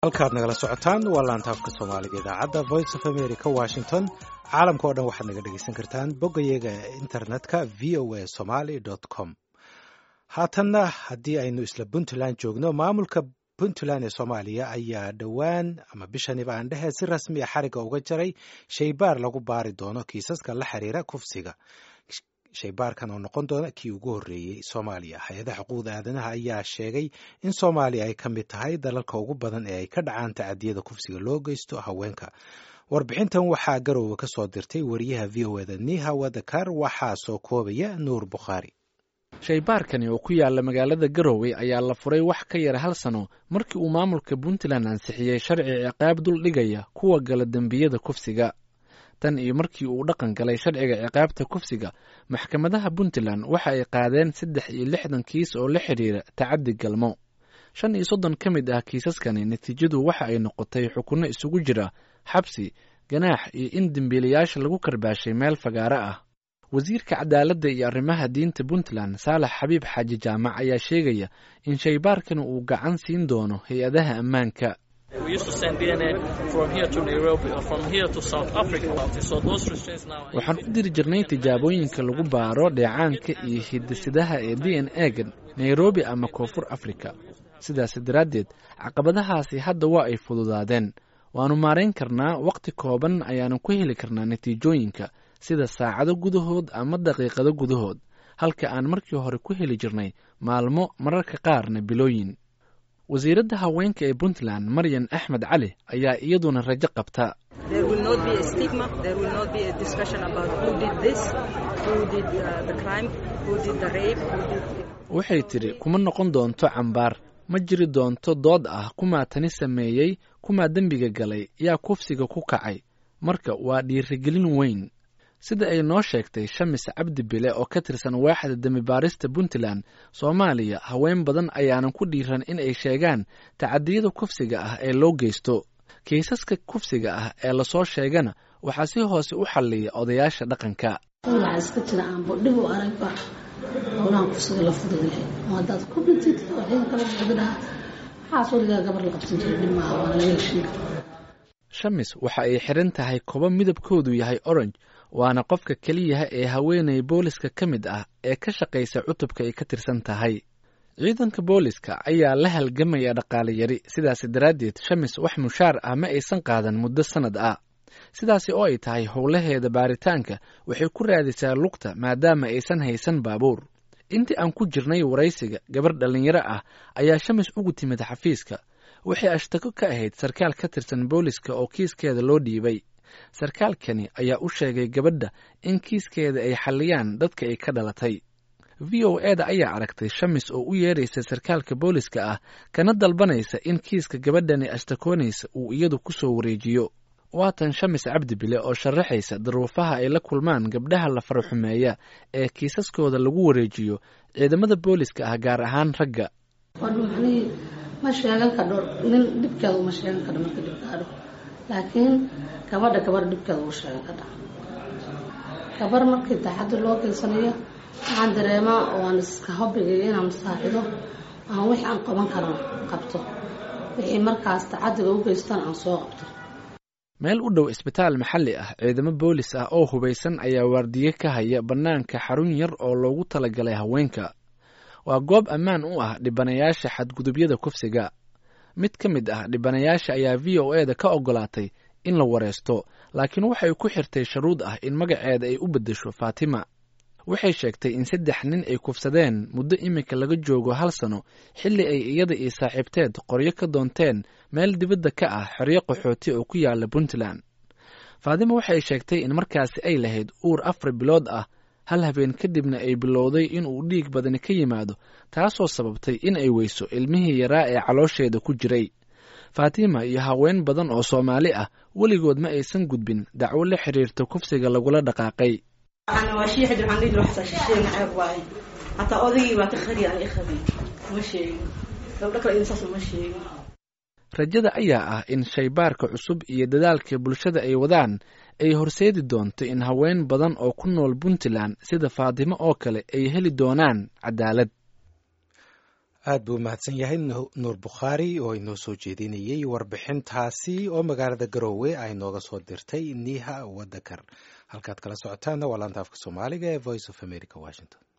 halkaad nagala socotaan waa laantaafka Soomaaliga idaacadda Voice of America Washington. caalamka oo dhan waxaad naga dhageysan kartaan boggayaga internetka voasomali.com. haatanna haddii aynu isla Puntland joogno, maamulka Puntland ee Soomaaliya ayaa dhowaan ama bishaniba aan dhehe si rasmi ah xariga uga jaray shaybaar lagu baari doono kiisaska la xiriira kufsiga. shaybaarkan oo noqon doona kii ugu horreeyey Soomaaliya. hay-adaha xuquuqda aadanaha ayaa sheegay in Soomaaliya ay ka mid tahay dalalka ugu badan ee ay ka dhacaan tacadiyada kufsiga loo geysto haweenka. warbixintan waxaa Garowe ka soo dirtay wariyaha VOA-da Niha Wadakar, waxaa soo koobaya Nuur Bukhaari. shaybaarkani oo ku yaala magaalada Garowe ayaa la furay wax ka yar hal sano markii uu maamulka Puntland ansixiyey sharci ciqaab dul dhigaya kuwa gala dambiyada kufsiga. tan iyo markii uu dhaqan galay sharciga ciqaabta kufsiga, maxkamadaha Puntland waxa ay qaadeen 63 kiis oo la xiriira tacaddi galmo. 35 ka mid ah kiisaskani natiijadu waxa ay noqotay xukunno isugu jira xabsi, ganaax iyo in dambiilayaasha lagu karbaashay meel fagaara ah. wasiirka cadaaladda iyo arrimaha diinta Puntland Saalax Xabiib Xaaji Jaamac ayaa sheegaya in shaybaarkan uu gacan siin doono hay-adaha ammaanka. waxaan u diri jirnay tijaabooyinka lagu baaro dheecaanka iyo hidde-sidaha ee DNA-ga Nairobi ama Koonfur Afrika. sidaas daraaddeed caqabadahaasi hadda waa ay fududaadeen. waanu maarayn karnaa waqti kooban ayaanu ku heli karnaa natiijooyinka sida saacado gudahood ama daqiiqado gudahood, halka aan markii hore ku heli jirnay maalmo, mararka qaarna bilooyin. wasiiradda haweenka ee Puntland Maryan Axmed Cali ayaa iyaduna rajo qabta. waxay tidhi kuma noqon doonto cambaar, ma jiri doonto dood ah kumaa tani sameeyey, kumaa dembiga galay, yaa kufsiga ku kacay. marka waa dhiirigelin weyn. sida ay noo sheegtay Shamis Cabdi Bile oo ka tirsan waaxda damibaarista Puntland, Soomaaliya haween badan ayaanan ku dhiiran in ay sheegaan tacadiyada kufsiga ah ee loo geysto. kiisaska kufsiga ah ee lasoo sheegana waxaa si hoose u xalliya odayaasha dhaqanka. Shamis waxa ay xiran tahay kobo midabkoodu yahay orange, waana qofka keliya ee haweeney booliska ka mid ah ee ka shaqaysa cutubka ay ka tirsan tahay. ciidanka booliska ayaa la halgamaya dhaqaale yari, sidaas daraaddeed Shamis wax mushaar ah ma aysan qaadan muddo sanad ah. sidaasi oo ay tahay howlaheeda baaritaanka waxay ku raadisaa lugta maadaama aysan haysan baabuur. intii aan ku jirnay waraysiga, gabar dhalinyaro ah ayaa Shamis ugu timid xafiiska. waxay ashtako ka ahayd sarkaal ka tirsan booliska oo kiiskeeda loo dhiibay. sarkaalkani ayaa u sheegay gabadha in kiiskeeda ay xalliyaan dadka ay ka dhalatay. VOA-da ayaa aragtay Shamis oo u yeeraysa sarkaalka booliska ah kana dalbanaysa in kiiska gabadhani ashtakoonaysa uu iyadu ku soo wareejiyo. waatan Shamis Cabdi Bile oo sharaxaysa daruufaha ay la kulmaan gabdhaha la faraxumeeya ee kiisaskooda lagu wareejiyo ciidamada booliska ah, gaar ahaan ragga. ma sheegan karo nin dhibkeeda uma sheegan karo marka dhibkaado, laakiin gabadha dhibkeeda u sheegan kara. gabar markii taxaddi loo geysanayo waxaan dareemaa oo aan iska hobigay inaan saacido, aan wixii aan qaban karan qabto, wixii markaas taxaddiga u geystaan aan soo qabto. meel u dhow isbitaal maxalli ah, ciidamo boolis ah oo hubaysan ayaa waardiye ka haya bannaanka xarun yar oo loogu talagalay haweenka. waa goob ammaan u ah dhibanayaasha xadgudubyada kufsiga. mid ka mid ah dhibanayaasha ayaa VOA-da ka ogolaatay in la wareysto, laakiin waxay ku xirtay shuruud ah in magaceeda ay u beddesho Faatima. waxay sheegtay in 3 nin ay kufsadeen muddo imika laga joogo 1 sano, xilli ay iyada iyo saaxiibteed qoryo ka doonteen meel dibadda ka ah xeryo qaxooti oo ku yaala Puntland. Faatima waxay sheegtay in markaasi ay lahayd uur 4 bilood ah. hal habeen kadibna ay bilowday in uu dhiig badani ka yimaado, taasoo sababtay in ay weyso ilmihii yaraa ee caloosheeda ku jiray. Faatima iyo haween badan oo Soomaali ah weligood ma aysan gudbin dacwo la xiriirta kufsiga lagula dhaqaaqay. rajada ayaa ah in shaybaarka cusub iyo dadaalka bulshada ay wadaan ay horseedi doonto in haween badan oo ku nool Puntland sida Faatimo oo kale ay heli doonaan cadaalad. aad buu mahadsan yahay nuur bukhaari oo inoo soo jeedinayey warbixintaasi oo magaalada garoowe ay nooga soo dirtay niha wadakar halkaad kala socotaana waa laanta afka soomaaliga ee voice of america washington.